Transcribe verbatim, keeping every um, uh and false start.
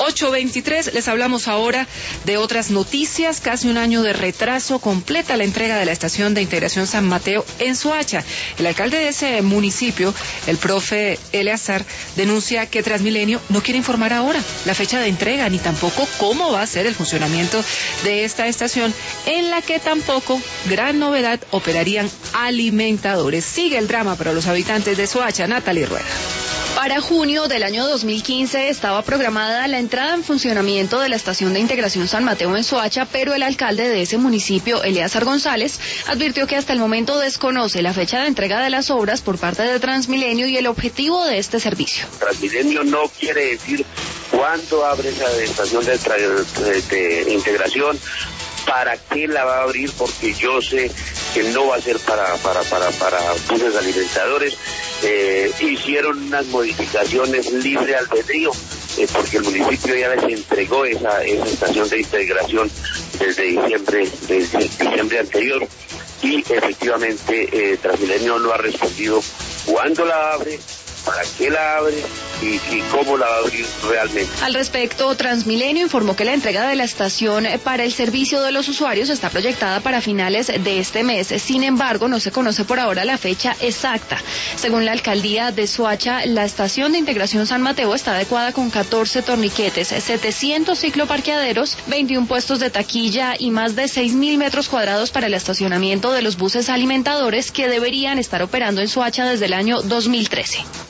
ocho veintitrés, les hablamos ahora de otras noticias. Casi un año de retraso completa la entrega de la estación de integración San Mateo en Soacha. El alcalde de ese municipio, el profe Eleazar, denuncia que Transmilenio no quiere informar ahora la fecha de entrega ni tampoco cómo va a ser el funcionamiento de esta estación, en la que tampoco, gran novedad, operarían alimentadores. Sigue el drama para los habitantes de Soacha. Natalie Rueda. Para junio del año dos mil quince estaba programada la entrada en funcionamiento de la estación de integración San Mateo en Soacha, pero el alcalde de ese municipio, Eleazar González, advirtió que hasta el momento desconoce la fecha de entrega de las obras por parte de Transmilenio y el objetivo de este servicio. Transmilenio no quiere decir cuándo abre esa estación de, de, de integración, para qué la va a abrir, porque yo sé que no va a ser para para para para buses alimentadores. Eh, hicieron unas modificaciones libre albedrío, eh, porque el municipio ya les entregó esa esa estación de integración desde diciembre desde diciembre anterior, y efectivamente eh, Transmilenio no ha respondido cuándo la abre, para qué la abre y, y cómo la va a abrir realmente. Al respecto, Transmilenio informó que la entrega de la estación para el servicio de los usuarios está proyectada para finales de este mes. Sin embargo, no se conoce por ahora la fecha exacta. Según la alcaldía de Soacha, la estación de integración San Mateo está adecuada con catorce torniquetes, setecientos cicloparqueaderos, veintiún puestos de taquilla y más de seis mil metros cuadrados para el estacionamiento de los buses alimentadores que deberían estar operando en Soacha desde el año dos mil trece.